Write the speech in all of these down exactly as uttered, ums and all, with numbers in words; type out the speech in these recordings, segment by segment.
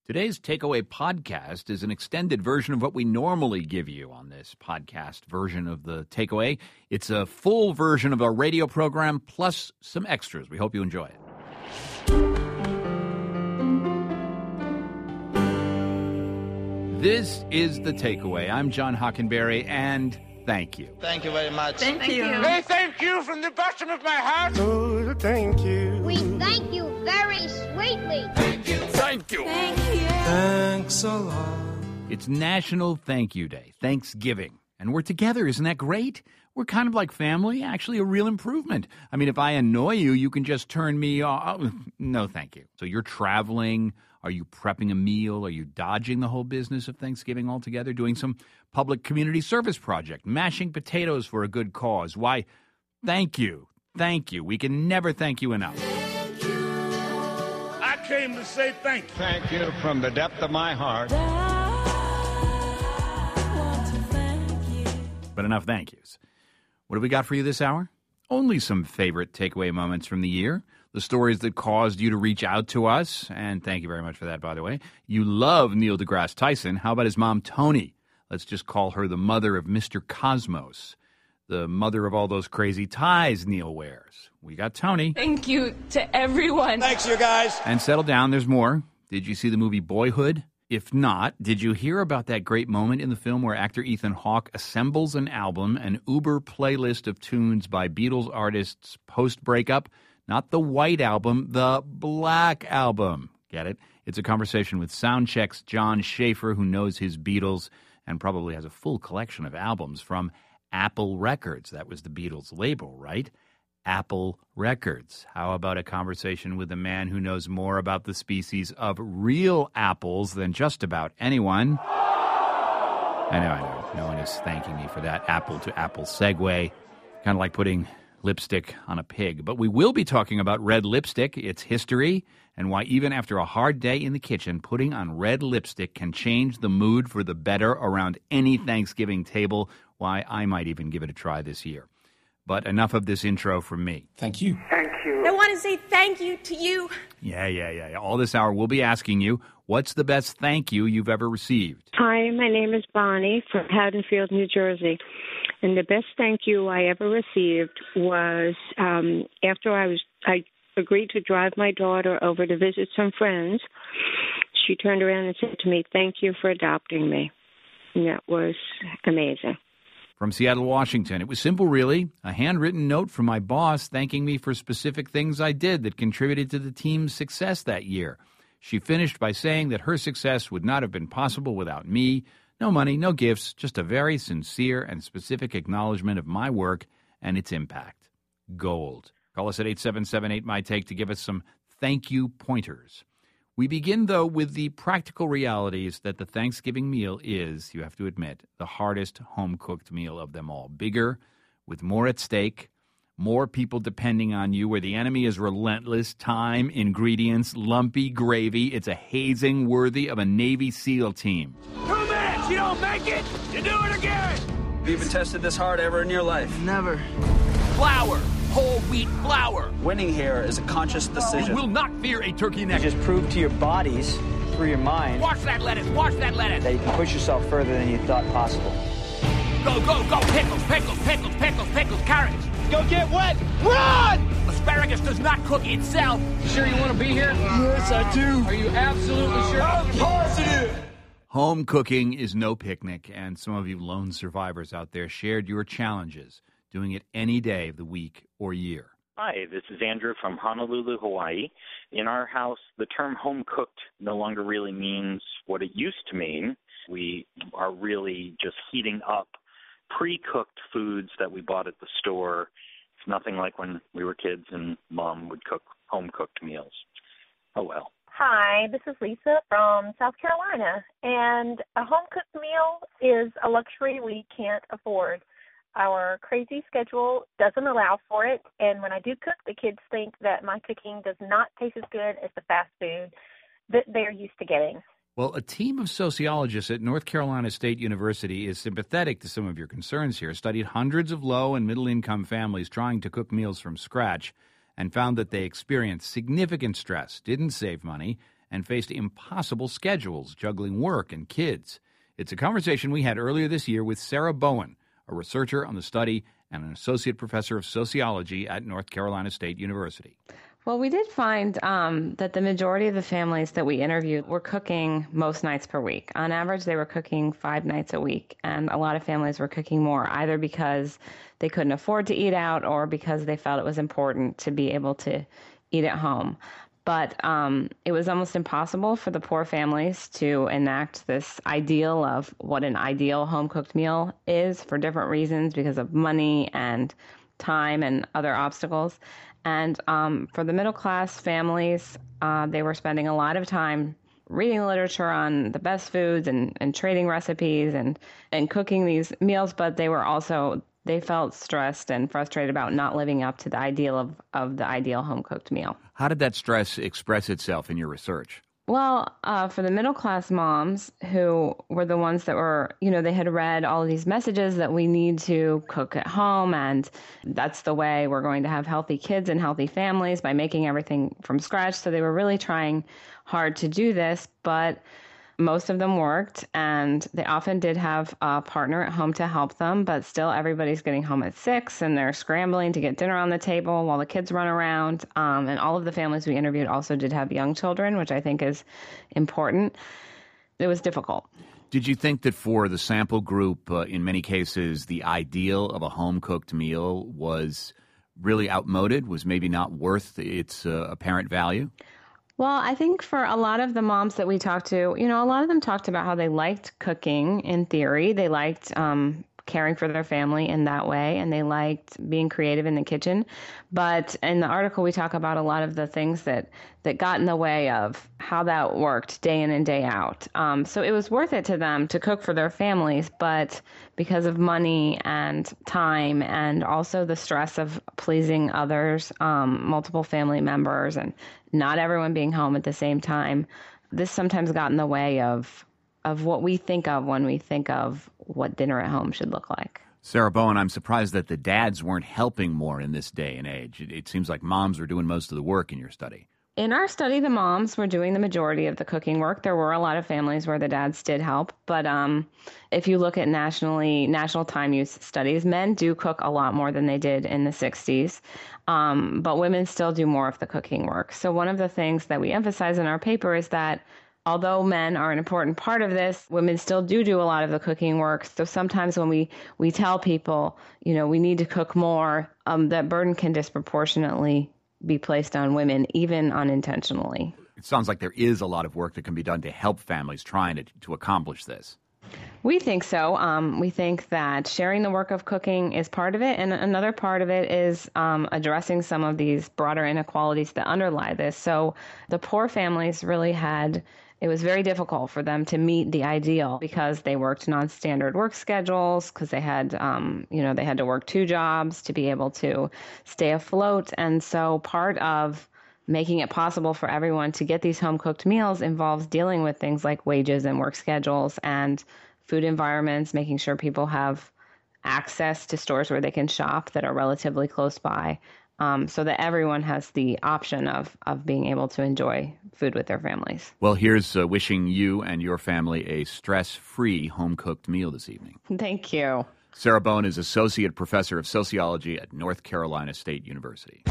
Today's Takeaway podcast is an extended version of what we normally give you on this podcast version of the Takeaway. It's a full version of our radio program plus some extras. We hope you enjoy it. This is the Takeaway. I'm John Hockenberry, and thank you. Thank you very much. Thank, thank you. Hey, thank you from the bottom of my heart. Oh, thank you. We thank you very sweetly. Thank you. Thank you. Thank you. Thanks a lot. It's National Thank You Day, Thanksgiving. And we're together. Isn't that great? We're kind of like family, actually a real improvement. I mean, if I annoy you, you can just turn me off. No, thank you. So you're traveling. Are you prepping a meal? Are you dodging the whole business of Thanksgiving altogether? Doing some public community service project? Mashing potatoes for a good cause? Why, thank you. Thank you. We can never thank you enough. I came to say thank you. Thank you from the depth of my heart. But enough thank yous. What have we got for you this hour? Only some favorite takeaway moments from the year. The stories that caused you to reach out to us. And thank you very much for that, by the way. You love Neil deGrasse Tyson. How about his mom, Tony? Let's just call her the mother of Mister Cosmos. The mother of all those crazy ties Neil wears. We got Tony. Thank you to everyone. Thanks, you guys. And settle down, there's more. Did you see the movie Boyhood? If not, did you hear about that great moment in the film where actor Ethan Hawke assembles an album, an Uber playlist of tunes by Beatles artists post-breakup? Not the White Album, the Black Album. Get it? It's a conversation with Soundcheck's John Schaefer, who knows his Beatles and probably has a full collection of albums from Apple Records. That was the Beatles label, right? Apple Records. How about a conversation with a man who knows more about the species of real apples than just about anyone? I know, I know. No one is thanking me for that apple-to-apple segue. Kind of like putting lipstick on a pig. But we will be talking about red lipstick, its history, and why even after a hard day in the kitchen, putting on red lipstick can change the mood for the better around any Thanksgiving table. Why, I might even give it a try this year. But enough of this intro from me. Thank you. Thank you. I want to say thank you to you. Yeah, yeah, yeah. yeah. All this hour, we'll be asking you, what's the best thank you you've ever received? Hi, my name is Bonnie from Haddonfield, New Jersey. And the best thank you I ever received was um, after I was I agreed to drive my daughter over to visit some friends. She turned around and said to me, "Thank you for adopting me." And that was amazing. From Seattle, Washington. It was simple, really. A handwritten note from my boss thanking me for specific things I did that contributed to the team's success that year. She finished by saying that her success would not have been possible without me. No money, no gifts, just a very sincere and specific acknowledgement of my work and its impact. Gold. Call us at eight seven seven eight M Y T A K E to give us some thank you pointers. We begin, though, with the practical realities that the Thanksgiving meal is, you have to admit, the hardest home-cooked meal of them all. Bigger, with more at stake, more people depending on you, where the enemy is relentless, time, ingredients, lumpy gravy. It's a hazing worthy of a Navy SEAL team. Two minutes, you don't make it, you do it again. Have you been tested this hard ever in your life? Never. Flour, whole wheat flour. Winning here is a conscious decision. We will not fear a turkey neck. Just prove to your bodies, through your mind, Wash that lettuce, wash that lettuce. that you can push yourself further than you thought possible. Go, go, go, pickles, pickles, pickles, pickles, pickles, carrots. Go get wet, run! Asparagus does not cook itself. Sure you want to be here? Yes, I do. Are you absolutely sure? I'm positive. Home cooking is no picnic, and some of you lone survivors out there shared your challenges doing it any day of the week or year. Hi, this is Andrew from Honolulu, Hawaii. In our house, the term home cooked no longer really means what it used to mean. We are really just heating up pre-cooked foods that we bought at the store. It's nothing like when we were kids and Mom would cook home-cooked meals. Oh, well. Hi, this is Lisa from South Carolina, and a home-cooked meal is a luxury we can't afford. Our crazy schedule doesn't allow for it, and when I do cook, the kids think that my cooking does not taste as good as the fast food that they're used to getting. Well, a team of sociologists at North Carolina State University is sympathetic to some of your concerns here, studied hundreds of low- and middle-income families trying to cook meals from scratch, and found that they experienced significant stress, didn't save money, and faced impossible schedules, juggling work and kids. It's a conversation we had earlier this year with Sarah Bowen, a researcher on the study and an associate professor of sociology at North Carolina State University. Well, we did find um, that the majority of the families that we interviewed were cooking most nights per week. On average, they were cooking five nights a week, and a lot of families were cooking more, either because they couldn't afford to eat out or because they felt it was important to be able to eat at home. But um, it was almost impossible for the poor families to enact this ideal of what an ideal home-cooked meal is for different reasons, because of money and time and other obstacles. And um, for the middle-class families, uh, they were spending a lot of time reading literature on the best foods and, and trading recipes and, and cooking these meals, but they were also, they felt stressed and frustrated about not living up to the ideal of, of the ideal home-cooked meal. How did that stress express itself in your research? Well, uh, for the middle-class moms who were the ones that were, you know, they had read all of these messages that we need to cook at home, and that's the way we're going to have healthy kids and healthy families, by making everything from scratch. So they were really trying hard to do this, but most of them worked, and they often did have a partner at home to help them, but still everybody's getting home at six, and they're scrambling to get dinner on the table while the kids run around. Um, and all of the families we interviewed also did have young children, which I think is important. It was difficult. Did you think that for the sample group, uh, in many cases, the ideal of a home-cooked meal was really outmoded, was maybe not worth its uh, apparent value? Well, I think for a lot of the moms that we talked to, you know, a lot of them talked about how they liked cooking in theory. They liked um, caring for their family in that way, and they liked being creative in the kitchen. But in the article, we talk about a lot of the things that, that got in the way of how that worked day in and day out. Um, so it was worth it to them to cook for their families, but because of money and time and also the stress of pleasing others, um, multiple family members, and not everyone being home at the same time, this sometimes got in the way of of what we think of when we think of what dinner at home should look like. Sarah Bowen, I'm surprised that the dads weren't helping more in this day and age. It, it seems like moms were doing most of the work in your study. In our study, the moms were doing the majority of the cooking work. There were a lot of families where the dads did help. But um, if you look at nationally, national time use studies, men do cook a lot more than they did in the sixties. Um, but women still do more of the cooking work. So one of the things that we emphasize in our paper is that although men are an important part of this, women still do do a lot of the cooking work. So sometimes when we, we tell people, you know, we need to cook more, um, that burden can disproportionately be placed on women, even unintentionally. It sounds like there is a lot of work that can be done to help families trying to, to accomplish this. We think so. Um, we think that sharing the work of cooking is part of it, and another part of it is um, addressing some of these broader inequalities that underlie this. So the poor families really had, it was very difficult for them to meet the ideal because they worked non-standard work schedules, because they had, um, you know, they had to work two jobs to be able to stay afloat. And so part of making it possible for everyone to get these home-cooked meals involves dealing with things like wages and work schedules and food environments, making sure people have access to stores where they can shop that are relatively close by, um, so that everyone has the option of, of being able to enjoy food with their families. Well, here's uh, wishing you and your family a stress-free home-cooked meal this evening. Thank you. Sarah Bowen is Associate Professor of Sociology at North Carolina State University.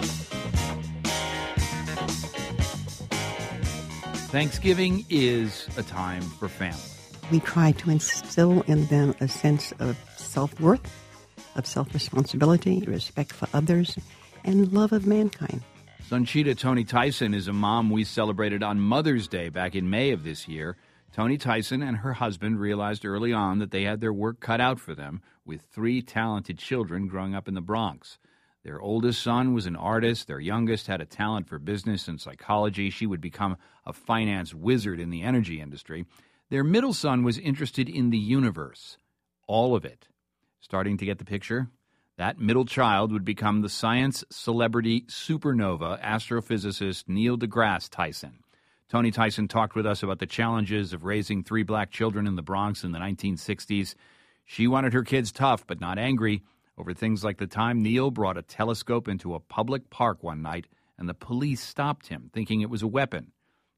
Thanksgiving is a time for family. We try to instill in them a sense of self-worth, of self-responsibility, respect for others, and love of mankind. Sanchita Tony Tyson is a mom we celebrated on Mother's Day back in May of this year. Tony Tyson and her husband realized early on that they had their work cut out for them with three talented children growing up in the Bronx. Their oldest son was an artist. Their youngest had a talent for business and psychology. She would become a finance wizard in the energy industry. Their middle son was interested in the universe, all of it. Starting to get the picture? That middle child would become the science celebrity supernova astrophysicist Neil deGrasse Tyson. Tony Tyson talked with us about the challenges of raising three black children in the Bronx in the nineteen sixties. She wanted her kids tough but not angry over things like the time Neil brought a telescope into a public park one night and the police stopped him, thinking it was a weapon.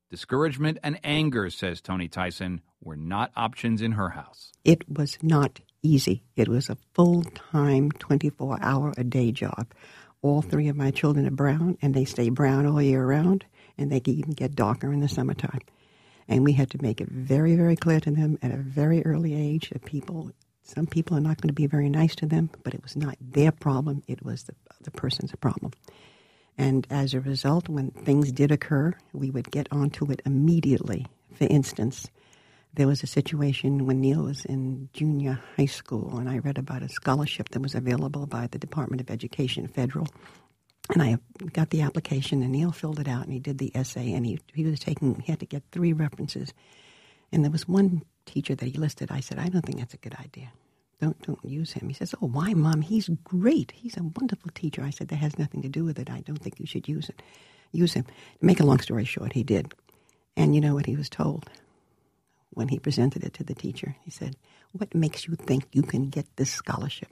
Discouragement and anger, says Toni Tyson, were not options in her house. It was not easy. It was a full-time, twenty-four hour a day job. All three of my children are brown, and they stay brown all year round, and they can even get darker in the summertime. And we had to make it very, very clear to them at a very early age that people, some people are not going to be very nice to them, but it was not their problem. It was the other person's problem. And as a result, when things did occur, we would get onto it immediately. For instance, there was a situation when Neil was in junior high school, and I read about a scholarship that was available by the Department of Education, federal. And I got the application, and Neil filled it out, and he did the essay, and he he was taking, he had to get three references. And there was one teacher that he listed. I said, I don't think that's a good idea. Don't don't use him. He says, oh, why, Mom? He's great. He's a wonderful teacher. I said, that has nothing to do with it. I don't think you should use it. Use him. To make a long story short, he did. And you know what he was told when he presented it to the teacher? He said, what makes you think you can get this scholarship?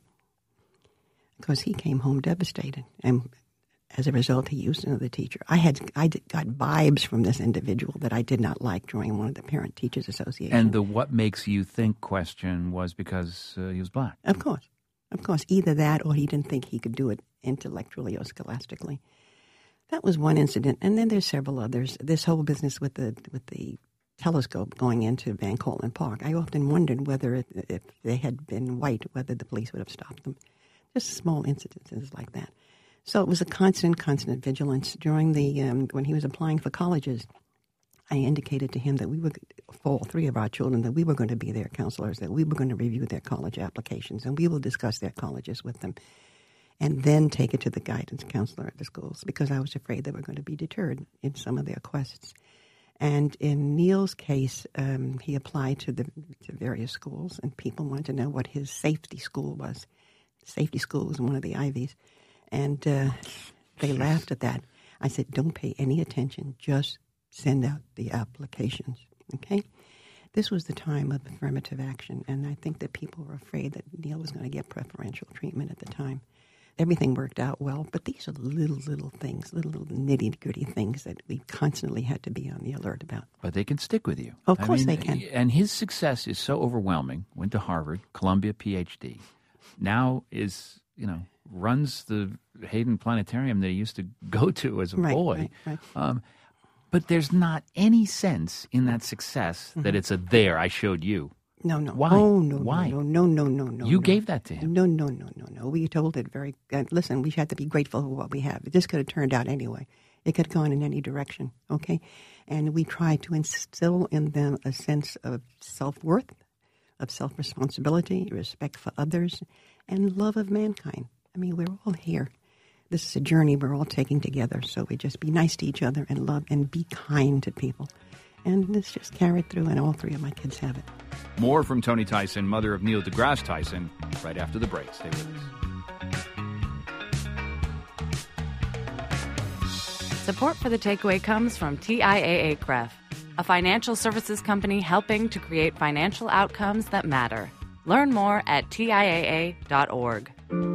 Because he came home devastated. And as a result, he used another teacher. I had I got vibes from this individual that I did not like during one of the Parent-Teachers Association. And the what makes you think question was because uh, he was black. Of course. Of course. Either that or he didn't think he could do it intellectually or scholastically. That was one incident. And then there's several others. This whole business with the with the telescope going into Van Cortlandt Park. I often wondered whether it, if they had been white, whether the police would have stopped them. Just small incidences like that. So it was a constant, constant vigilance. During the, um, when he was applying for colleges, I indicated to him that we were, for all three of our children, that we were going to be their counselors, that we were going to review their college applications, and we will discuss their colleges with them, and then take it to the guidance counselor at the schools, because I was afraid they were going to be deterred in some of their quests. And in Neil's case, um, he applied to the to various schools, and people wanted to know what his safety school was. Safety school was one of the Ivies. And uh, they laughed at that. I said, don't pay any attention. Just send out the applications, okay? This was the time of affirmative action, and I think that people were afraid that Neil was going to get preferential treatment at the time. Everything worked out well, but these are little, little things, little, little nitty-gritty things that we constantly had to be on the alert about. But they can stick with you. Of course I mean, they can. And his success is so overwhelming. Went to Harvard, Columbia, P H D. Now is, you know, runs the Hayden Planetarium that he used to go to as a right, boy. Right, right. Um, but there's not any sense in that success mm-hmm. that it's a there, I showed you. No, no. Why? Oh, no, Why? no, no, no, no, no. You no. gave that to him. No, no, no, no, no. We told it very, uh, listen, we had to be grateful for what we have. This could have turned out anyway. It could have gone in any direction, okay? And we tried to instill in them a sense of self-worth, of self-responsibility, respect for others, and love of mankind. I mean, we're all here. This is a journey we're all taking together, so we just be nice to each other and love and be kind to people. And this just carried through, and all three of my kids have it. More from Toni Tyson, mother of Neil deGrasse Tyson, right after the break. Stay with us. Support for The Takeaway comes from T I A A C R E F, a financial services company helping to create financial outcomes that matter. Learn more at T I A A dot org.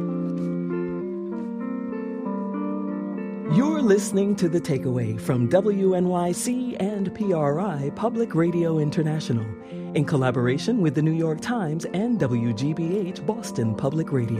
You're listening to The Takeaway from W N Y C and P R I Public Radio International in collaboration with the New York Times and W G B H Boston Public Radio.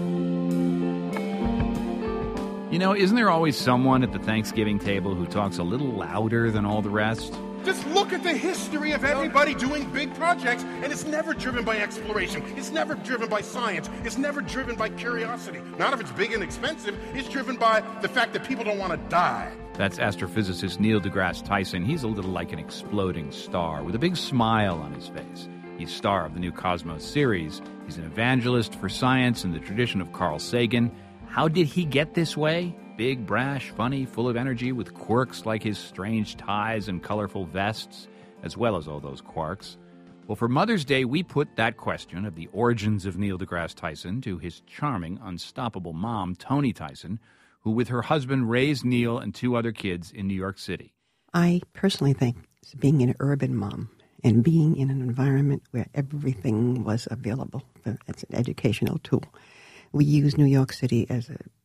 You know, isn't there always someone at the Thanksgiving table who talks a little louder than all the rest? Just look at the history of everybody doing big projects, and it's never driven by exploration. It's never driven by science. It's never driven by curiosity. Not if it's big and expensive. It's driven by the fact that people don't want to die. That's astrophysicist Neil deGrasse Tyson. He's a little like an exploding star with a big smile on his face. He's star of the new Cosmos series. He's an evangelist for science in the tradition of Carl Sagan. How did he get this way? Big, brash, funny, full of energy, with quirks like his strange ties and colorful vests, as well as all those quarks. Well, for Mother's Day, we put that question of the origins of Neil deGrasse Tyson to his charming, unstoppable mom, Toni Tyson, who with her husband raised Neil and two other kids in New York City. I personally think being an urban mom and being in an environment where everything was available as an educational tool. We use New York City as a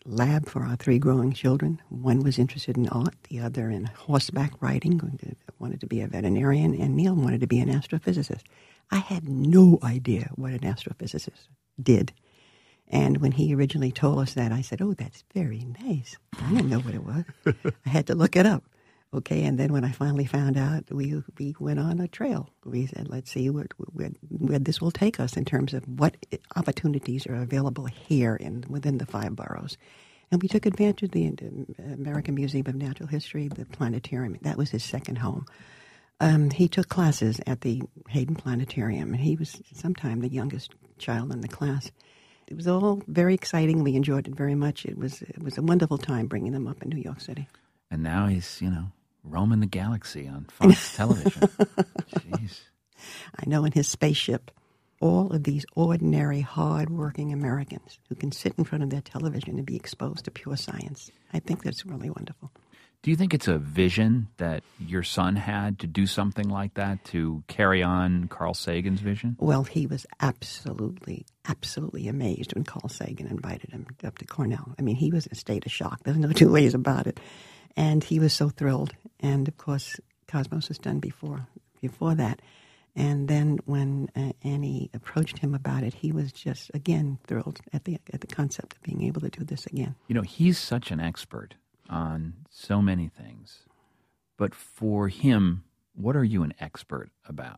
lab for our three growing children. One was interested in art, the other in horseback riding, wanted to be a veterinarian, and Neil wanted to be an astrophysicist. I had no idea what an astrophysicist did. And when he originally told us that, I said, oh, that's very nice. I didn't know what it was. I had to look it up. Okay, and then when I finally found out, we we went on a trail. We said, let's see where, where, where this will take us in terms of what opportunities are available here in within the five boroughs. And we took advantage of the American Museum of Natural History, the planetarium. That was his second home. Um, he took classes at the Hayden Planetarium, and he was sometime the youngest child in the class. It was all very exciting. We enjoyed it very much. It was it was a wonderful time bringing them up in New York City. And now he's, you know, roaming the galaxy on Fox television. Jeez. I know, in his spaceship, all of these ordinary, hard-working Americans who can sit in front of their television and be exposed to pure science. I think that's really wonderful. Do you think it's a vision that your son had to do something like that, to carry on Carl Sagan's vision? Well, he was absolutely, absolutely amazed when Carl Sagan invited him up to Cornell. I mean, he was in a state of shock. There's no two ways about it. And he was so thrilled. And, of course, Cosmos was done before before that. And then when uh, Annie approached him about it, he was just, again, thrilled at the at the concept of being able to do this again. You know, he's such an expert on so many things. But for him, what are you an expert about?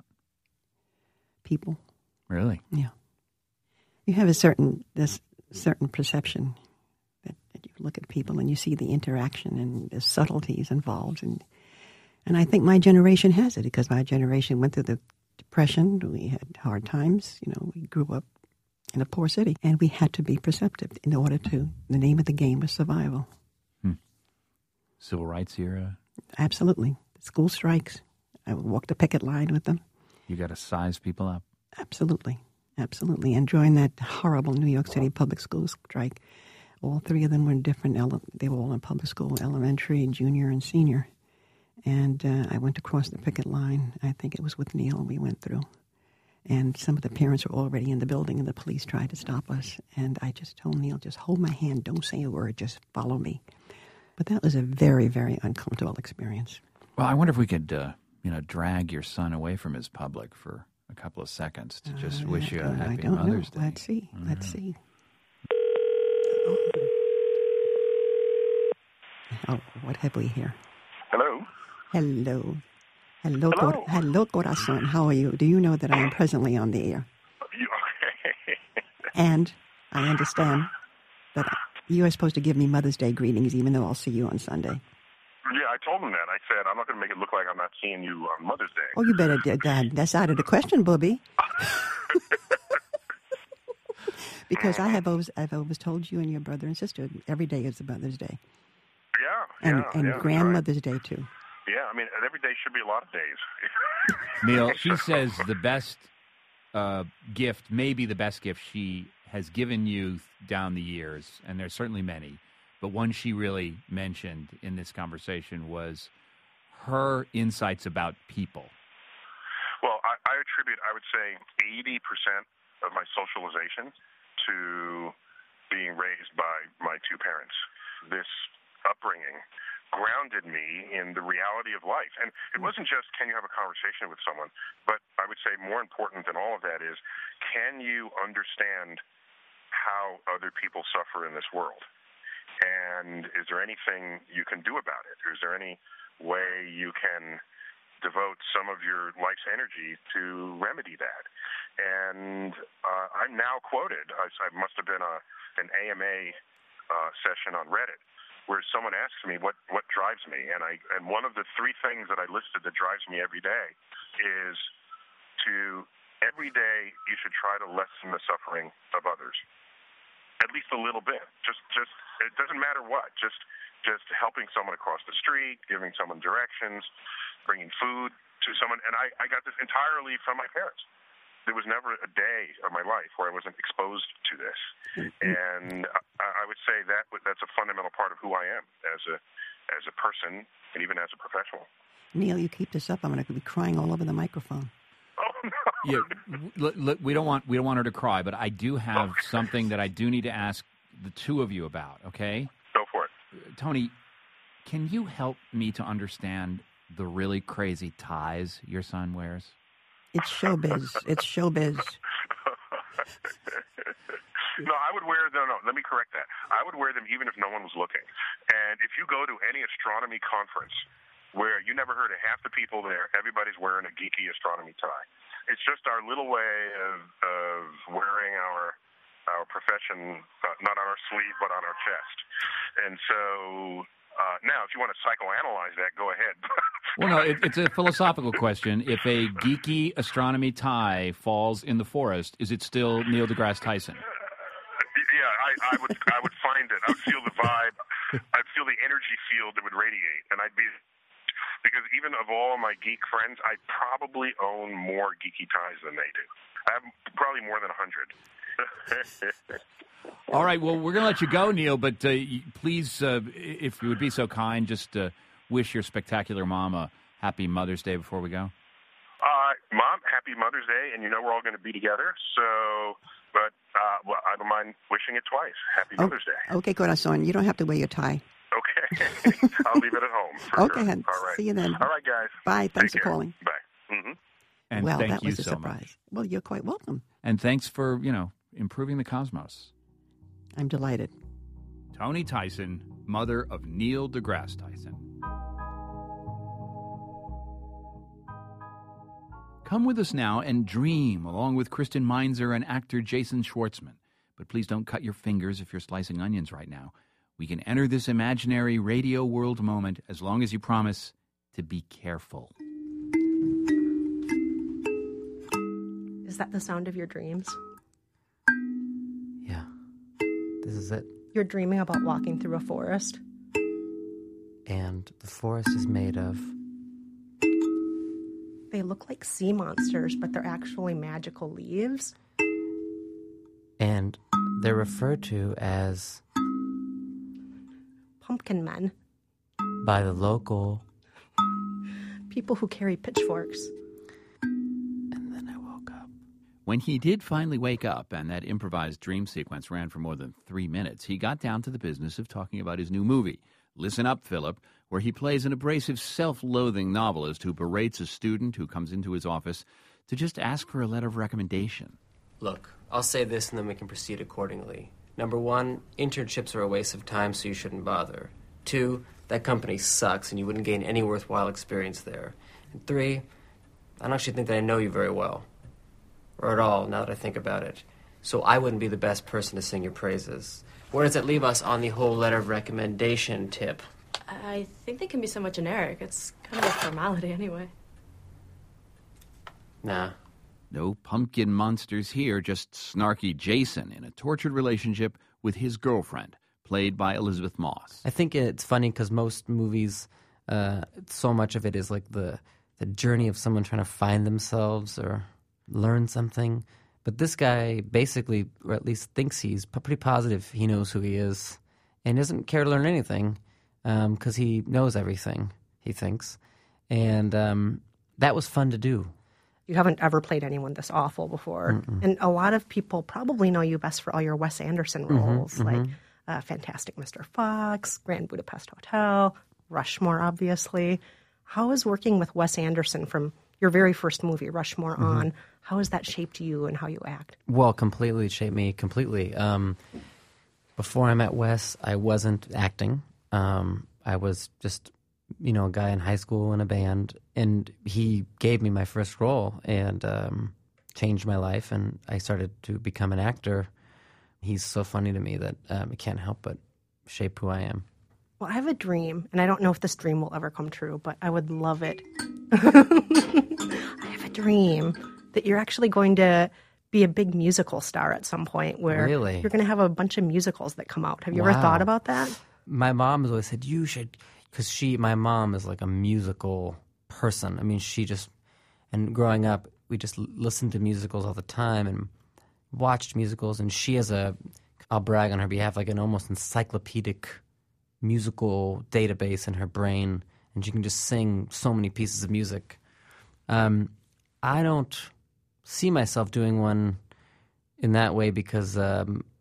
People. Really? Yeah. You have a certain this certain perception that, that you look at people and you see the interaction and the subtleties involved. And and I think my generation has it, because my generation went through the Depression. We had hard times. You know, we grew up in a poor city, and we had to be perceptive in order to. The name of the game was survival. Hmm. Civil rights era? Absolutely. School strikes. I would walk the picket line with them. You got to size people up. Absolutely. Absolutely. And during that horrible New York City public school strike, all three of them were in different, ele- they were all in public school, elementary, junior, and senior. And uh, I went across the picket line. I think it was with Neil we went through. And some of the parents were already in the building, and the police tried to stop us. And I just told Neil, just hold my hand, don't say a word, just follow me. But that was a very, very uncomfortable experience. Well, I wonder if we could, uh, you know, drag your son away from his public for a couple of seconds to just uh, wish you a happy I don't Mother's know. Day. Let's see. Mm-hmm. Let's see. Oh, what have we here? Hello. Hello. Hello, Hello. Cor- Hello, Corazon. How are you? Do you know that I am presently on the air? You, okay. And I understand that you are supposed to give me Mother's Day greetings, even though I'll see you on Sunday. Yeah, I told him that. I said, I'm not going to make it look like I'm not seeing you on Mother's Day. Oh, you better, Dad. That's out of the question, Booby. Because I have always, I've always told you and your brother and sister every day is Mother's Day. Yeah, and, yeah, and yeah, Grandmother's Day, too. Yeah, I mean, every day should be a lot of days. Neil, she says the best uh, gift, maybe the best gift she has given you down the years, and there's certainly many, but one she really mentioned in this conversation was her insights about people. Well, I, I attribute, I would say, eighty percent of my socialization to being raised by my two parents. This upbringing grounded me in the reality of life. And it wasn't just, can you have a conversation with someone, but I would say more important than all of that is, can you understand how other people suffer in this world? And is there anything you can do about it? Or is there any way you can devote some of your life's energy to remedy that? And uh, I'm now quoted, I, I must have been a, an A M A uh, session on Reddit, where someone asks me what, what drives me, and I and one of the three things that I listed that drives me every day is to every day you should try to lessen the suffering of others, at least a little bit. Just just it doesn't matter what, just just helping someone across the street, giving someone directions, bringing food to someone. And I, I got this entirely from my parents. There was never a day of my life where I wasn't exposed to this. And I, I would say that that's a fundamental part of who I am as a as a person and even as a professional. Neil, you keep this up, I'm going to be crying all over the microphone. Oh, no. Yeah, l- l- we don't want we don't want her to cry, but I do have something that I do need to ask the two of you about, okay? Go for it. Tony, can you help me to understand the really crazy ties your son wears? It's showbiz. It's showbiz. No, I would wear no, no. Let me correct that. I would wear them even if no one was looking. And if you go to any astronomy conference where you never heard of half the people there, everybody's wearing a geeky astronomy tie. It's just our little way of, of wearing our our profession uh, not on our sleeve but on our chest. And so uh, now, if you want to psychoanalyze that, go ahead. Well, no, it, it's a philosophical question. If a geeky astronomy tie falls in the forest, is it still Neil deGrasse Tyson? Yeah, I, I would I would find it. I would feel the vibe. I'd feel the energy field that would radiate, and I'd be because even of all my geek friends, I probably own more geeky ties than they do. I have probably more than a hundred. All right, well, we're going to let you go, Neil, but uh, please, uh, if you would be so kind, just uh, wish your spectacular mom a happy Mother's Day before we go. Uh, Mom, happy Mother's Day, and you know we're all going to be together, so, but uh, well, I don't mind wishing it twice. Happy Mother's oh, Day. Okay, corazón, you don't have to wear your tie. Okay. I'll leave it at home. For okay, sure. Hen. All right. See you then. All right, guys. Bye. Thanks Take for care. calling. Bye. Mm-hmm. And well, thank that you was a so surprise. much. Well, you're quite welcome. And thanks for, you know, improving the cosmos. I'm delighted. Tony Tyson, mother of Neil deGrasse Tyson. Come with us now and dream along with Kristen Meinzer and actor Jason Schwartzman. But please don't cut your fingers if you're slicing onions right now. We can enter this imaginary radio world moment as long as you promise to be careful. Is that the sound of your dreams? Yeah. This is it. You're dreaming about walking through a forest? And the forest is made of... They look like sea monsters, but they're actually magical leaves. And they're referred to as... pumpkin men. By the local... people who carry pitchforks. And then I woke up. When he did finally wake up and that improvised dream sequence ran for more than three minutes, he got down to the business of talking about his new movie, Listen Up, Philip, where he plays an abrasive, self-loathing novelist who berates a student who comes into his office to just ask for a letter of recommendation. Look, I'll say this and then we can proceed accordingly. Number one, internships are a waste of time, so you shouldn't bother. Two, that company sucks and you wouldn't gain any worthwhile experience there. And three, I don't actually think that I know you very well. Or at all, now that I think about it. So I wouldn't be the best person to sing your praises. Where does that leave us on the whole letter of recommendation tip? I think they can be somewhat generic. It's kind of a formality anyway. Nah. No pumpkin monsters here, just snarky Jason in a tortured relationship with his girlfriend, played by Elizabeth Moss. I think it's funny because most movies, uh, so much of it is like the the journey of someone trying to find themselves or learn something. But this guy basically, or at least thinks he's pretty positive he knows who he is and doesn't care to learn anything because um, he knows everything, he thinks. And um, that was fun to do. You haven't ever played anyone this awful before. Mm-mm. And a lot of people probably know you best for all your Wes Anderson roles, mm-hmm, like mm-hmm. Uh, Fantastic Mister Fox, Grand Budapest Hotel, Rushmore, obviously. How is working with Wes Anderson from your very first movie, Rushmore, mm-hmm. on, how has that shaped you and how you act? Well, completely shaped me, completely. Um, before I met Wes, I wasn't acting. Um, I was just, you know, a guy in high school in a band, and he gave me my first role and um, changed my life, and I started to become an actor. He's so funny to me that um, I can't help but shape who I am. Well, I have a dream, and I don't know if this dream will ever come true, but I would love it. I have a dream that you're actually going to be a big musical star at some point where really? You're going to have a bunch of musicals that come out. Have you wow. ever thought about that? My mom has always said, you should, because she, my mom is like a musical person. I mean, she just, and growing up, we just listened to musicals all the time and watched musicals, and she has a, I'll brag on her behalf, like an almost encyclopedic musical database in her brain, and she can just sing so many pieces of music. Um, I don't see myself doing one in that way because um,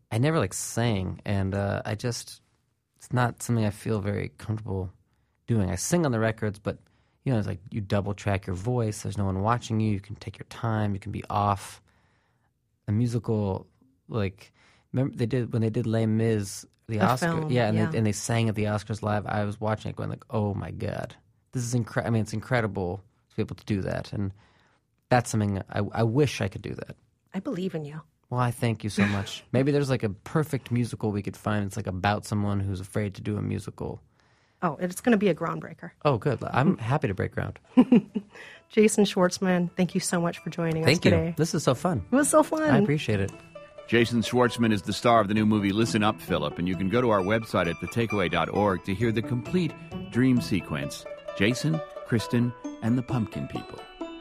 I never like sang, and uh, I just it's not something I feel very comfortable doing. I sing on the records, but you know, it's like you double track your voice. There's no one watching you. You can take your time. You can be off. A musical, like remember they did when they did Les Mis, the, the Oscar, film, yeah, and, yeah. They, and they sang at the Oscars live. I was watching it, going like, "Oh my god, this is incredible!" I mean, it's incredible to be able to do that, and that's something I, I wish I could do that. I believe in you. Well, I thank you so much. Maybe there's like a perfect musical we could find. It's like about someone who's afraid to do a musical. Oh, it's going to be a groundbreaker. Oh, good. I'm happy to break ground. Jason Schwartzman, thank you so much for joining thank us today. Thank you. This is so fun. It was so fun. I appreciate it. Jason Schwartzman is the star of the new movie Listen Up, Philip, and you can go to our website at the takeaway dot org to hear the complete dream sequence. Jason, Kristen, and the Pumpkin People.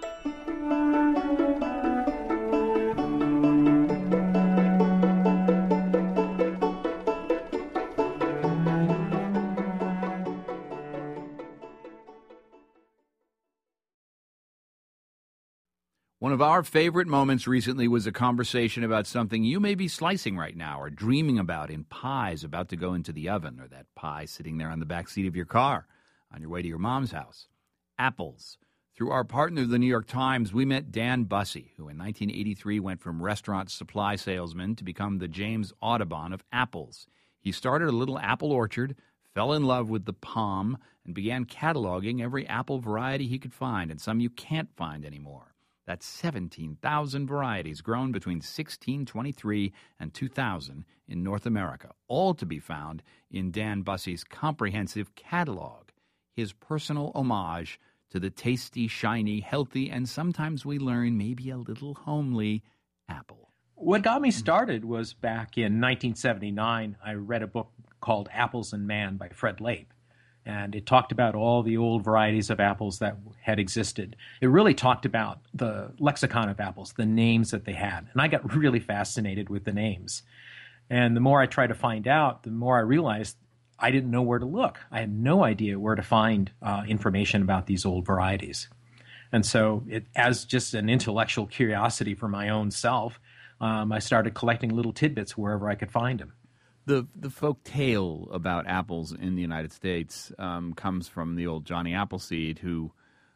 One of our favorite moments recently was a conversation about something you may be slicing right now or dreaming about in pies about to go into the oven, or that pie sitting there on the back seat of your car on your way to your mom's house. Apples. Through our partner, the New York Times, we met Dan Bussey, who in nineteen eighty-three went from restaurant supply salesman to become the James Audubon of apples. He started a little apple orchard, fell in love with the palm, and began cataloging every apple variety he could find, and some you can't find anymore. That's seventeen thousand varieties grown between sixteen twenty-three and two thousand in North America, all to be found in Dan Bussey's comprehensive catalog, his personal homage to the tasty, shiny, healthy, and sometimes we learn maybe a little homely apple. What got me started was back in nineteen seventy-nine, I read a book called Apples and Man by Fred Lape. And it talked about all the old varieties of apples that had existed. It really talked about the lexicon of apples, the names that they had. And I got really fascinated with the names. And the more I tried to find out, the more I realized I didn't know where to look. I had no idea where to find uh, information about these old varieties. And so it, as just an intellectual curiosity for my own self, um, I started collecting little tidbits wherever I could find them. The the folk tale about apples in the United States um, comes from the old Johnny Appleseed, who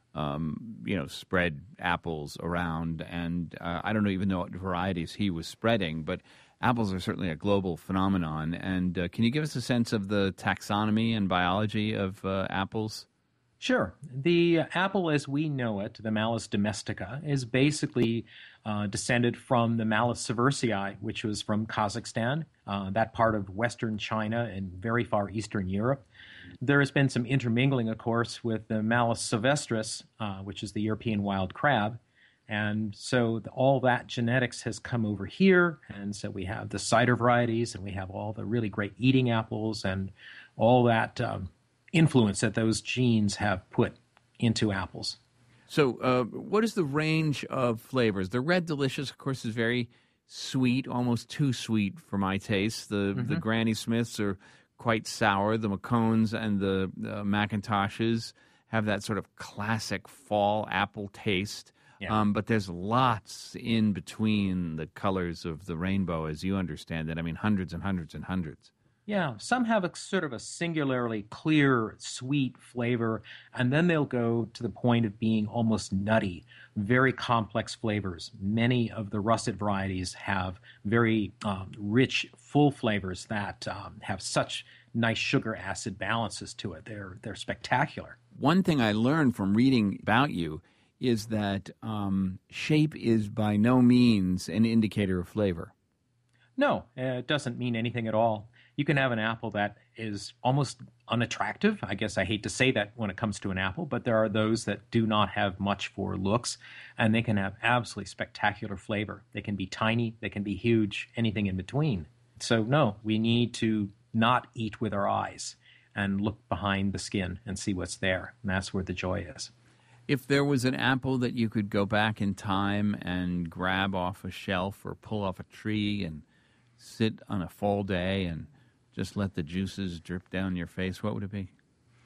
um, you know spread apples around, and uh, I don't even know what varieties he was spreading, but apples are certainly a global phenomenon. And uh, can you give us a sense of the taxonomy and biology of uh, apples? Sure. The apple as we know it, the Malus domestica, is basically uh, descended from the Malus sieversii, which was from Kazakhstan, uh, that part of western China and very far eastern Europe. There has been some intermingling, of course, with the Malus sylvestris, uh, which is the European wild crab. And so the, all that genetics has come over here. And so we have the cider varieties, and we have all the really great eating apples and all that um, influence that those genes have put into apples. So uh, what is the range of flavors? The Red Delicious, of course, is very sweet, almost too sweet for my taste. The mm-hmm. the Granny Smiths are quite sour. The Macones and the uh, Macintoshes have that sort of classic fall apple taste. Yeah. Um, but there's lots in between the colors of the rainbow, as you understand it. I mean, hundreds and hundreds and hundreds. Yeah, some have a sort of a singularly clear, sweet flavor, and then they'll go to the point of being almost nutty, very complex flavors. Many of the russet varieties have very um, rich, full flavors that um, have such nice sugar acid balances to it. They're they're spectacular. One thing I learned from reading about you is that um, shape is by no means an indicator of flavor. No, it doesn't mean anything at all. You can have an apple that is almost unattractive. I guess I hate to say that when it comes to an apple, but there are those that do not have much for looks, and they can have absolutely spectacular flavor. They can be tiny, they can be huge, anything in between. So no, we need to not eat with our eyes and look behind the skin and see what's there, and that's where the joy is. If there was an apple that you could go back in time and grab off a shelf or pull off a tree and sit on a fall day and just let the juices drip down your face, what would it be?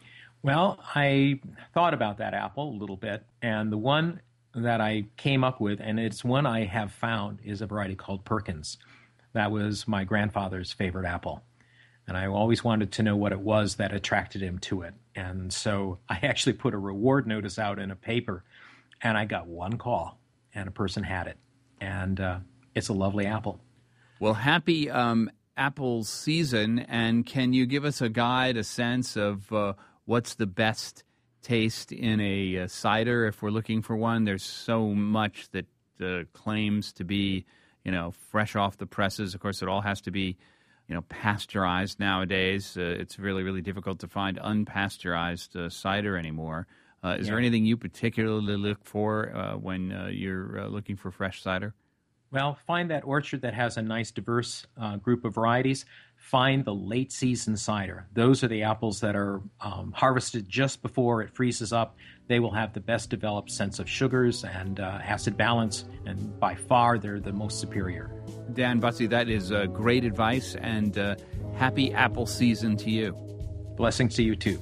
Well, I thought about that apple a little bit, and the one that I came up with, and it's one I have found, is a variety called Perkins. That was my grandfather's favorite apple. And I always wanted to know what it was that attracted him to it. And so I actually put a reward notice out in a paper, and I got one call, and a person had it. And uh, it's a lovely apple. Well, happy um, apple season, and can you give us a guide, a sense of uh, what's the best taste in a uh, cider if we're looking for one? There's so much that uh, claims to be, you know, fresh off the presses. Of course, it all has to be, you know, pasteurized nowadays. Uh, it's really, really difficult to find unpasteurized uh, cider anymore. Uh, is Yeah. there anything you particularly look for uh, when uh, you're uh, looking for fresh cider? Well, find that orchard that has a nice, diverse uh, group of varieties. Find the late season cider. Those are the apples that are um, harvested just before it freezes up. They will have the best developed sense of sugars and uh, acid balance, and by far they're the most superior. Dan Butsey, that is uh, great advice, and uh, happy apple season to you. Blessings to you, too.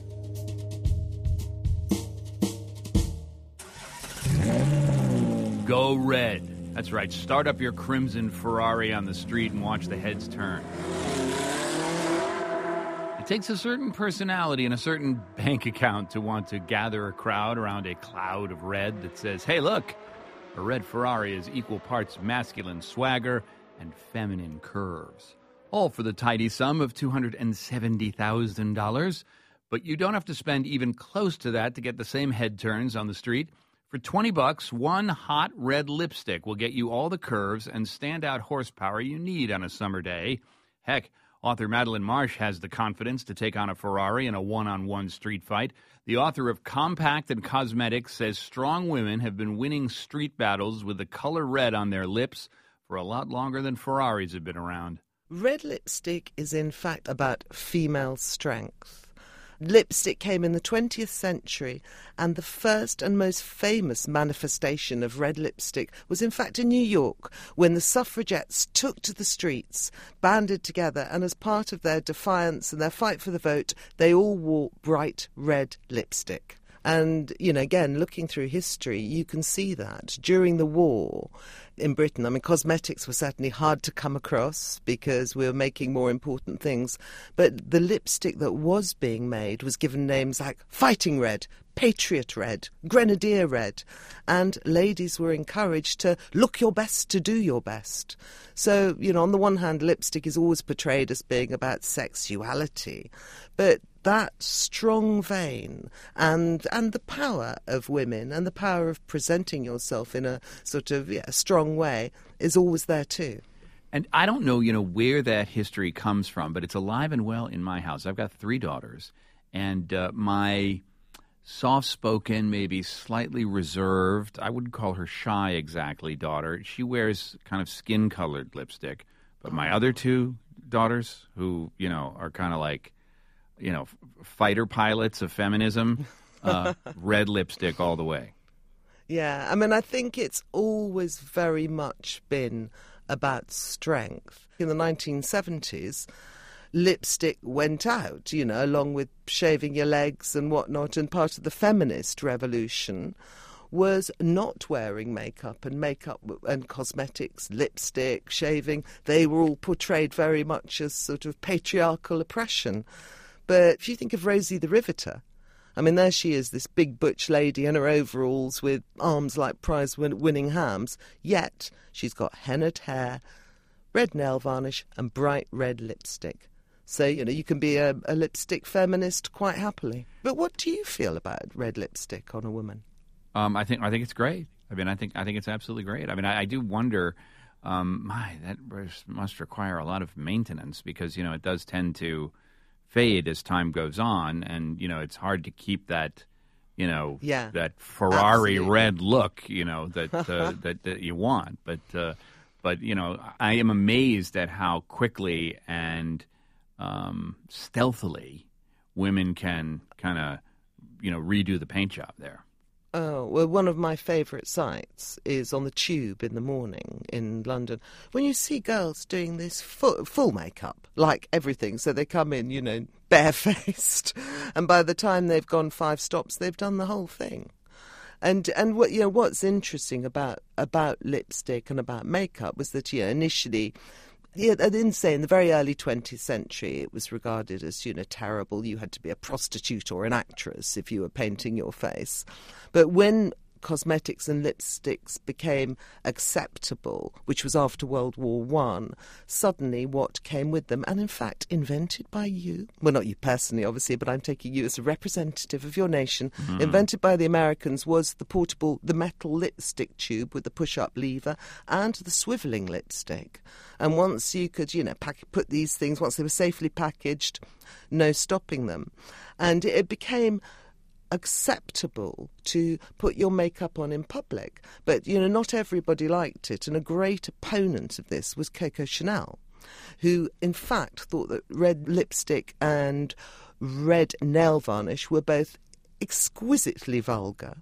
Go red. That's right. Start up your crimson Ferrari on the street and watch the heads turn. It takes a certain personality and a certain bank account to want to gather a crowd around a cloud of red that says, hey, look, a red Ferrari is equal parts masculine swagger and feminine curves. All for the tidy sum of two hundred seventy thousand dollars. But you don't have to spend even close to that to get the same head turns on the street. For twenty bucks, one hot red lipstick will get you all the curves and standout horsepower you need on a summer day. Heck, author Madeline Marsh has the confidence to take on a Ferrari in a one-on-one street fight. The author of Compact and Cosmetics says strong women have been winning street battles with the color red on their lips for a lot longer than Ferraris have been around. Red lipstick is in fact about female strength. Lipstick came in the twentieth century, and the first and most famous manifestation of red lipstick was in fact in New York, when the suffragettes took to the streets, banded together, and as part of their defiance and their fight for the vote, they all wore bright red lipstick. And, you know, again, looking through history, you can see that during the war in Britain. I mean, cosmetics were certainly hard to come across because we were making more important things. But the lipstick that was being made was given names like Fighting Red, Patriot Red, Grenadier Red, and ladies were encouraged to look your best, to do your best. So, you know, on the one hand, lipstick is always portrayed as being about sexuality, but that strong vein and and the power of women and the power of presenting yourself in a sort of yeah, strong way is always there too. And I don't know, you know, where that history comes from, but it's alive and well in my house. I've got three daughters, and uh, my soft-spoken, maybe slightly reserved, I wouldn't call her shy exactly, daughter, she wears kind of skin-colored lipstick. But my other two daughters, who, you know, are kind of like, you know, fighter pilots of feminism, uh, red lipstick all the way. Yeah, I mean, I think it's always very much been about strength. In the nineteen seventies, lipstick went out, you know, along with shaving your legs and whatnot, and part of the feminist revolution was not wearing makeup, and makeup and cosmetics, lipstick, shaving, they were all portrayed very much as sort of patriarchal oppression. But if you think of Rosie the Riveter, I mean, there she is, this big butch lady in her overalls with arms like prize-winning hams, yet she's got hennaed hair, red nail varnish and bright red lipstick. So, you know, you can be a, a lipstick feminist quite happily. But what do you feel about red lipstick on a woman? Um, I think I think it's great. I mean, I think I think it's absolutely great. I mean, I, I do wonder, um, my, that must require a lot of maintenance because, you know, it does tend to fade as time goes on, and, you know, it's hard to keep that, you know, yeah, that Ferrari absolutely. red look, you know, that, uh, that that you want. But, uh, but you know, I am amazed at how quickly and um, stealthily women can kind of, you know, redo the paint job there. Oh, well, one of my favourite sights is on the Tube in the morning in London, when you see girls doing this full, full makeup, like everything. So they come in, you know, barefaced, and by the time they've gone five stops, they've done the whole thing. And and what you know, what's interesting about about lipstick and about makeup was that, you know, initially Yeah, I didn't say in the very early twentieth century it was regarded as, you know, terrible. You had to be a prostitute or an actress if you were painting your face. But when cosmetics and lipsticks became acceptable, which was after World War One, suddenly what came with them, and in fact invented by you, well, not you personally, obviously, but I'm taking you as a representative of your nation, mm. invented by the Americans, was the portable, the metal lipstick tube with the push-up lever and the swivelling lipstick. And once you could, you know, pack, put these things, once they were safely packaged, no stopping them. And it became acceptable to put your makeup on in public. But, you know, not everybody liked it, and a great opponent of this was Coco Chanel, who, in fact, thought that red lipstick and red nail varnish were both exquisitely vulgar.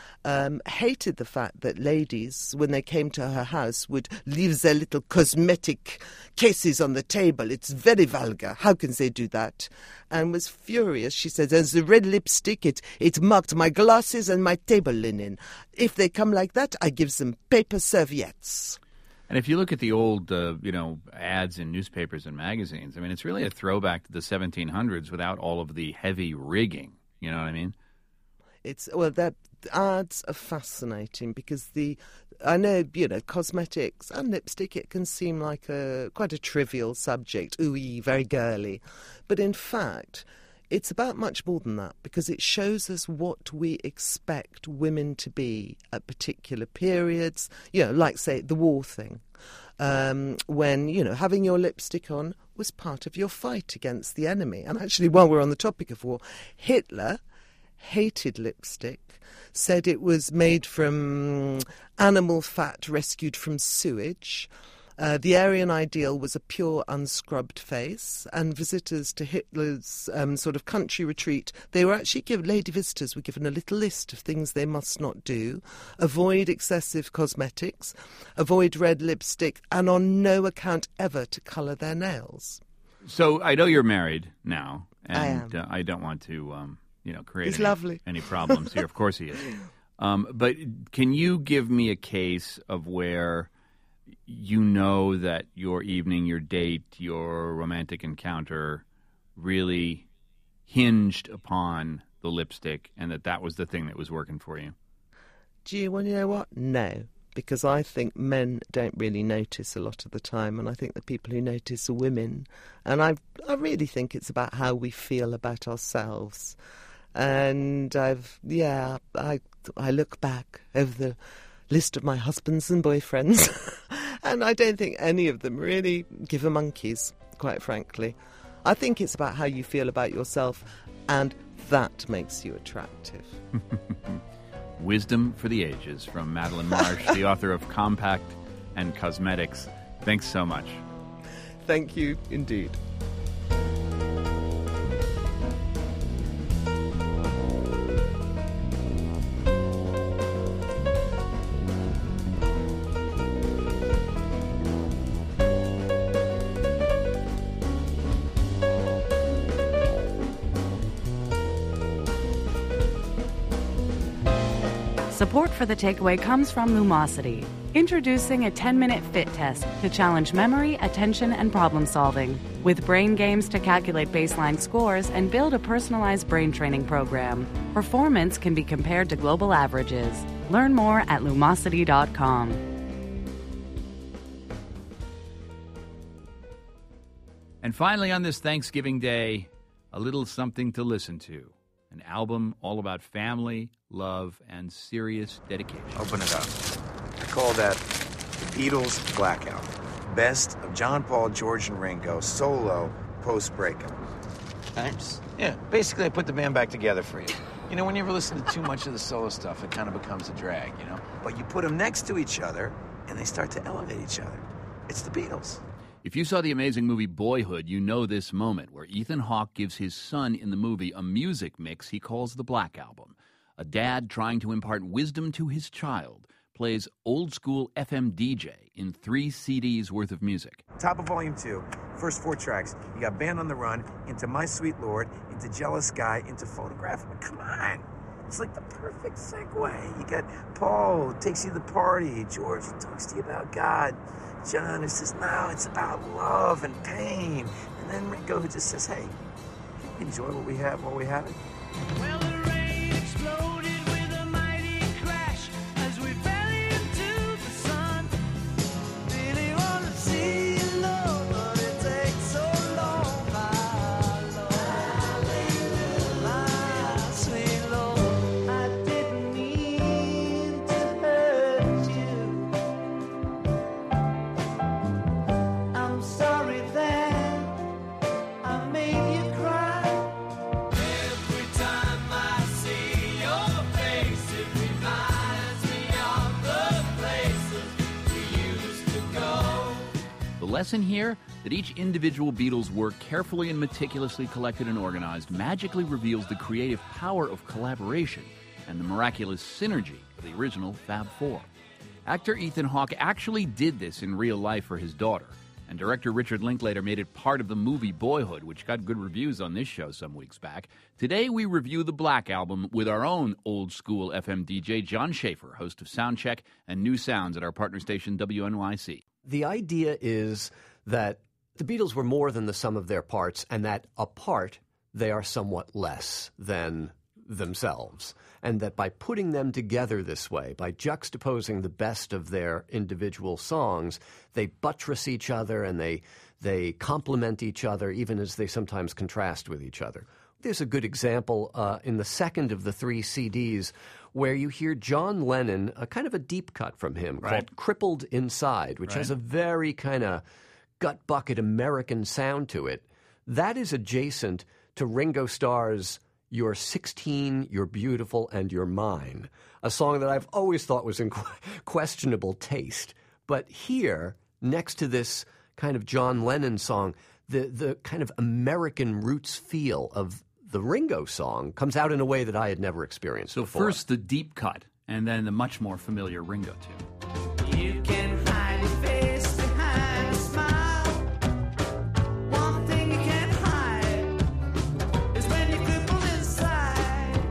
Um, hated the fact that ladies, when they came to her house, would leave their little cosmetic cases on the table. It's very vulgar. How can they do that? And was furious. She said, as the red lipstick, it, it marked my glasses and my table linen. If they come like that, I give them paper serviettes. And if you look at the old, uh, you know, ads in newspapers and magazines, I mean, it's really a throwback to the seventeen hundreds without all of the heavy rigging. You know what I mean? It's, well, that the ads are fascinating because the, I know, you know, cosmetics and lipstick, it can seem like a quite a trivial subject, ooey, very girly. But in fact, it's about much more than that because it shows us what we expect women to be at particular periods, you know, like, say, the war thing. Um, when, you know, having your lipstick on was part of your fight against the enemy. And actually, while we're on the topic of war, Hitler hated lipstick, said it was made from animal fat rescued from sewage. Uh, the Aryan ideal was a pure, unscrubbed face, and visitors to Hitler's um, sort of country retreat, they were actually given, lady visitors were given a little list of things they must not do. Avoid excessive cosmetics, avoid red lipstick, and on no account ever to colour their nails. So I know you're married now, and I am. Uh, I don't want to... Um... you know, create He's any, lovely. any problems here. Of course he is. Um, but can you give me a case of where you know that your evening, your date, your romantic encounter really hinged upon the lipstick and that that was the thing that was working for you? Do you want to know what? No, because I think men don't really notice a lot of the time, and I think the people who notice are women. And I, I really think it's about how we feel about ourselves. And I've, yeah, I, I look back over the list of my husbands and boyfriends, and I don't think any of them really give a monkeys, quite frankly. I think it's about how you feel about yourself, and that makes you attractive. Wisdom for the Ages from Madeline Marsh, the author of Compact and Cosmetics. Thanks so much. Thank you, indeed. Support for The Takeaway comes from Lumosity, introducing a ten-minute fit test to challenge memory, attention, and problem-solving, with brain games to calculate baseline scores and build a personalized brain training program. Performance can be compared to global averages. Learn more at lumosity dot com. And finally, on this Thanksgiving Day, a little something to listen to. An album all about family, love, and serious dedication. Open it up. I call that the Beatles' Black Album. Best of John, Paul, George, and Ringo solo post-breakup. Thanks. Yeah, basically I put the band back together for you. You know, when you ever listen to too much of the solo stuff, it kind of becomes a drag, you know? But you put them next to each other, and they start to elevate each other. It's the Beatles. If you saw the amazing movie Boyhood, you know this moment where Ethan Hawke gives his son in the movie a music mix he calls the Black Album. A dad trying to impart wisdom to his child plays old-school F M D J in three C Ds worth of music. Top of volume two, first four tracks. You got Band on the Run, into My Sweet Lord, into Jealous Guy, into Photograph. Come on. It's like the perfect segue. You got Paul, who takes you to the party. George, who talks to you about God. John who says, no, it's about love and pain. And then Ringo who just says, hey, enjoy what we have while we have it. Well, the rain exploded with a mighty crash as we fell into the sun. Really want to see you, Lord, but it takes so long, my Lord. My sweet Lord, I didn't mean to hurt you. I'm sorry that I made you cry. The lesson here, that each individual Beatles work carefully and meticulously collected and organized magically reveals the creative power of collaboration and the miraculous synergy of the original Fab Four. Actor Ethan Hawke actually did this in real life for his daughter, and director Richard Linklater made it part of the movie Boyhood, which got good reviews on this show some weeks back. Today we review the Black Album with our own old-school F M D J, John Schaefer, host of Soundcheck and New Sounds at our partner station W N Y C. The idea is that the Beatles were more than the sum of their parts, and that apart, they are somewhat less than themselves. And that by putting them together this way, by juxtaposing the best of their individual songs, they buttress each other and they they complement each other, even as they sometimes contrast with each other. There's a good example uh, in the second of the three C Ds where you hear John Lennon, a kind of a deep cut from him Right. called Crippled Inside, which Right. has a very kind of gut-bucket American sound to it. That is adjacent to Ringo Starr's You're sixteen, You're Beautiful, and You're Mine, a song that I've always thought was in questionable taste. But here, next to this kind of John Lennon song, the, the kind of American roots feel of the Ringo song comes out in a way that I had never experienced So before. first the deep cut, and then the much more familiar Ringo tune. You can hide your face behind a smile. One thing you can't hide is when you're crippled inside.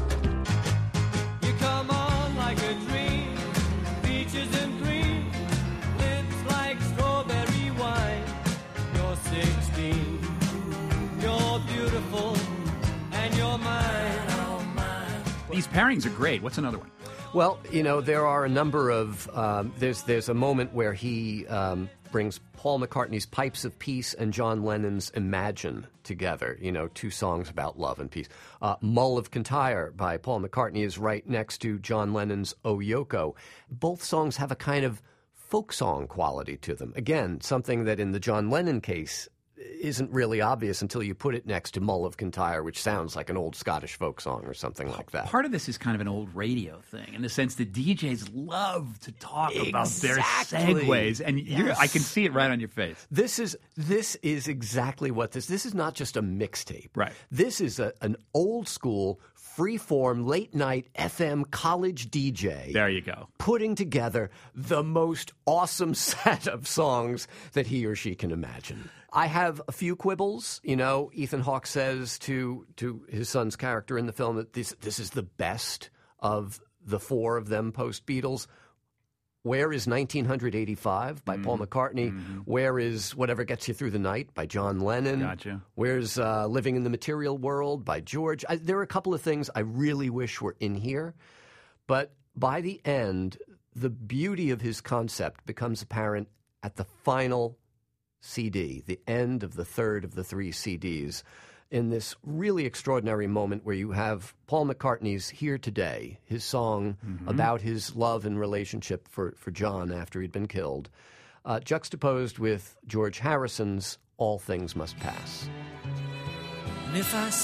You come on like a dream, peaches and cream, lips like strawberry wine. You're sixteen, you're beautiful, and you're mine, oh mine. These pairings are great. What's another one? Well, you know, there are a number of um, there's there's a moment where he um, brings Paul McCartney's Pipes of Peace and John Lennon's Imagine together, you know, two songs about love and peace. Uh, Mull of Kintyre by Paul McCartney is right next to John Lennon's O Yoko. Both songs have a kind of folk song quality to them. Again, something that in the John Lennon case isn't really obvious until you put it next to Mull of Kintyre, which sounds like an old Scottish folk song or something like that. Part of this is kind of an old radio thing, in the sense that D Js love to talk about their Exactly. segues, and you're, Yes. I can see it right on your face. This is this is exactly what this. This is not just a mixtape. Right. This is a, an old school, free-form, late-night F M college D J. There you go. Putting together the most awesome set of songs that he or she can imagine. I have a few quibbles. You know, Ethan Hawke says to to his son's character in the film that this this is the best of the four of them post-Beatles. Where is nineteen eighty-five by Paul McCartney? Mm-hmm. Where is Whatever Gets You Through the Night by John Lennon? Gotcha. Where's uh, Living in the Material World by George? I, there are a couple of things I really wish were in here, but by the end, the beauty of his concept becomes apparent at the final C D, the end of the third of the three C Ds, in this really extraordinary moment where you have Paul McCartney's Here Today, his song Mm-hmm. about his love and relationship for, for John after he'd been killed, uh, juxtaposed with George Harrison's All Things Must Pass. And if I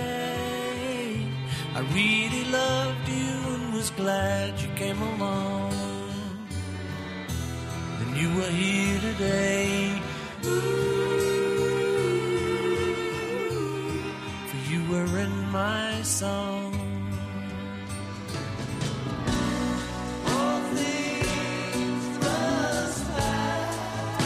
say I really loved you and was glad you came along, then you were here today. For you were in my song. All things must pass.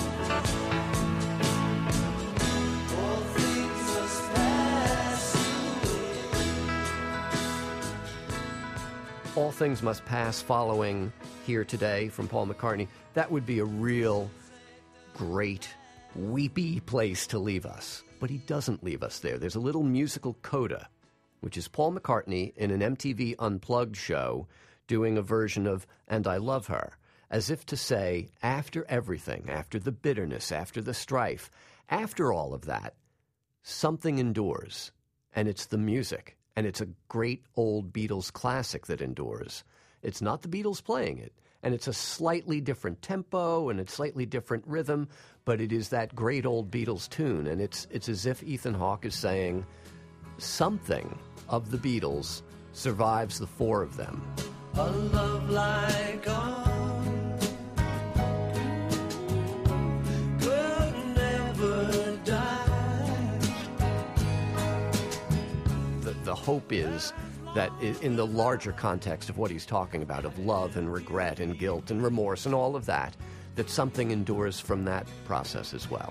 All things must pass away. All Things Must Pass following hear today from Paul McCartney, that would be a real great, weepy place to leave us. But he doesn't leave us there. There's a little musical coda, which is Paul McCartney in an M T V Unplugged show doing a version of And I Love Her, as if to say, after everything, after the bitterness, after the strife, after all of that, something endures, and it's the music, and it's a great old Beatles classic that endures. It's not the Beatles playing it, and it's a slightly different tempo and a slightly different rhythm, but it is that great old Beatles tune, and it's it's as if Ethan Hawke is saying something of the Beatles survives the four of them. A love like ours could never die. The, the hope is that in the larger context of what he's talking about, of love and regret and guilt and remorse and all of that, that something endures from that process as well.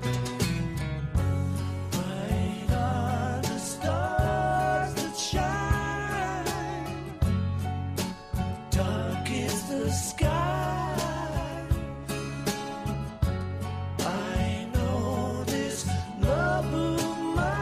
Bright are the stars that shine, dark is the sky. I know this love of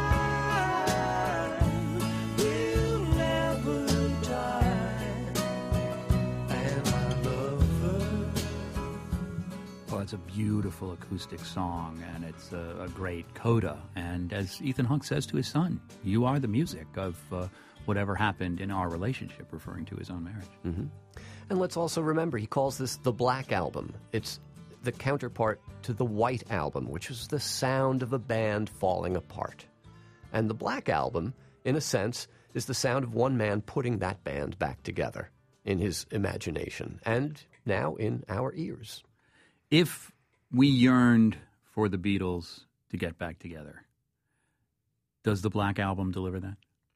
mine will never die, and I love her. Well, it's a beautiful acoustic song, and it's a, a great coda. And as Ethan Hawke says to his son, you are the music of uh, whatever happened in our relationship, referring to his own marriage. Mm-hmm. And let's also remember, he calls this the Black Album. It's the counterpart to the White Album, which was the sound of a band falling apart. And the Black Album, in a sense, is the sound of one man putting that band back together in his imagination and now in our ears. If we yearned for the Beatles to get back together, does the Black Album deliver that?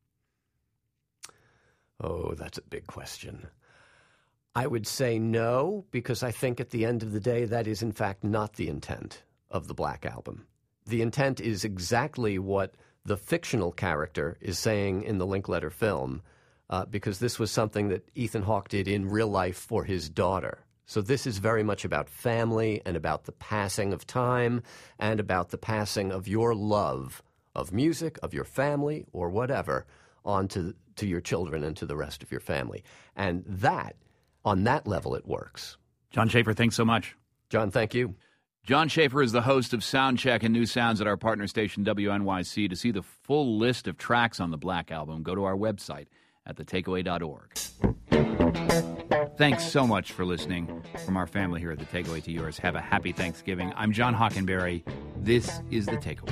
Oh, that's a big question. I would say no, because I think at the end of the day, that is in fact not the intent of the Black Album. The intent is exactly what the fictional character is saying in the Linkletter film, uh, because this was something that Ethan Hawke did in real life for his daughter. So this is very much about family and about the passing of time and about the passing of your love of music, of your family, or whatever, on to, to your children and to the rest of your family. And that, on that level, it works. John Schaefer, thanks so much. John, thank you. John Schaefer is the host of Soundcheck and New Sounds at our partner station, W N Y C. To see the full list of tracks on the Black Album, go to our website at the takeaway dot org. Thanks so much for listening. From our family here at The Takeaway to yours, have a happy Thanksgiving. I'm John Hockenberry. This is The Takeaway.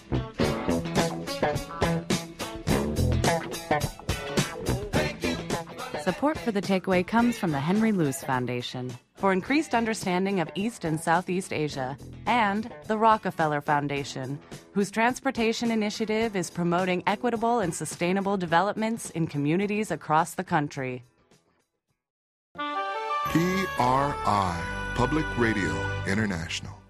Support for The Takeaway comes from the Henry Luce Foundation for increased understanding of East and Southeast Asia, and the Rockefeller Foundation, whose transportation initiative is promoting equitable and sustainable developments in communities across the country. P R I, Public Radio International.